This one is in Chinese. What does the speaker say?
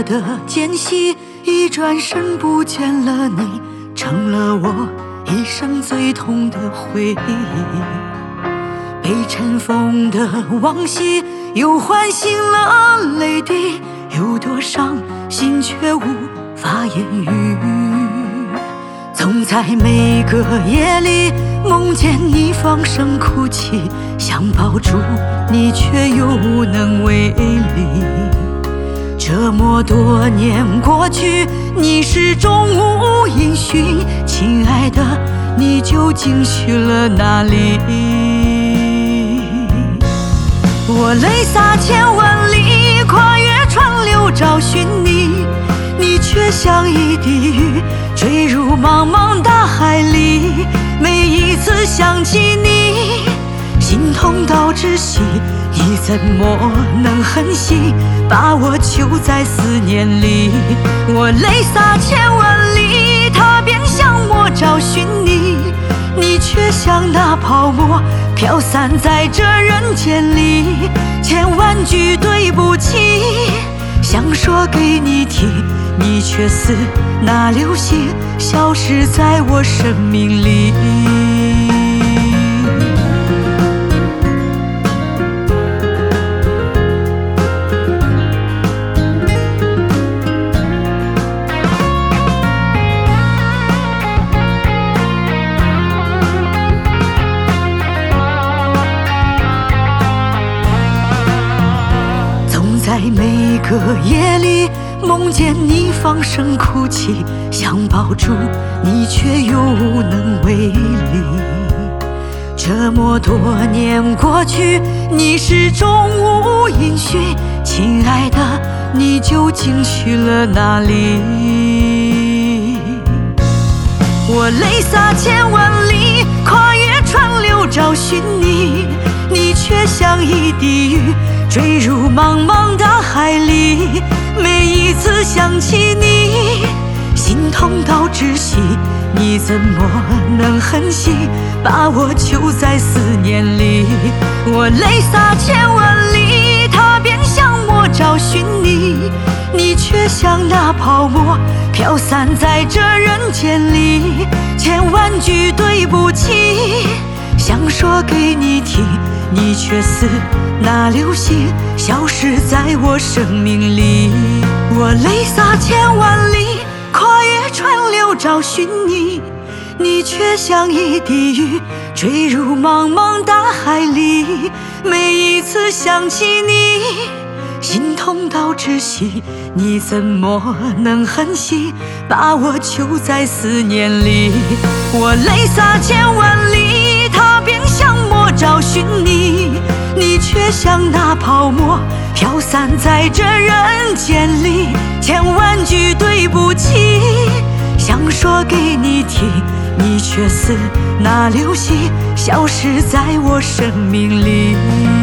的间隙，一转身不见了你，成了我一生最痛的回忆。被尘封的往昔，又唤醒了泪滴，有多伤心却无法言语。总在每个夜里梦见你放声哭泣，想抱住你却又无能为力。这么多年过去，你始终无音讯，亲爱的，你究竟去了哪里？我泪洒千万里，跨越川流找寻你，你却像一滴雨坠入茫茫大海里。每一次想起你，心痛到窒息，你怎么能狠心把我囚在思念里？我泪洒千万里，踏遍香漠找寻你，你却像那泡沫飘散在这人间里。千万句对不起想说给你听，你却似那流星消失在我生命里。在每个夜里梦见你放声哭泣，想抱住你却又无能为力。这么多年过去，你始终无音讯，亲爱的，你究竟去了哪里？我泪洒千万里，跨越川流找寻你，你却像一滴雨坠入茫茫大海里。每一次想起你，心痛到窒息，你怎么能狠心把我囚在思念里？我泪洒千万里，踏遍香漠找寻你，你却像那泡沫飘散在这人间里。千万句对不起想说给你听，你却似那流星消失在我生命里。我泪洒千万里，跨越川流找寻你，你却像一滴雨坠入茫茫大海里。每一次想起你，心痛到窒息，你怎么能狠心把我囚在思念里？我泪洒千万里，踏遍香漠找寻你，你却像那泡沫飘散在这人间里。千万句对不起想说给你听，你却似那流星消失在我生命里。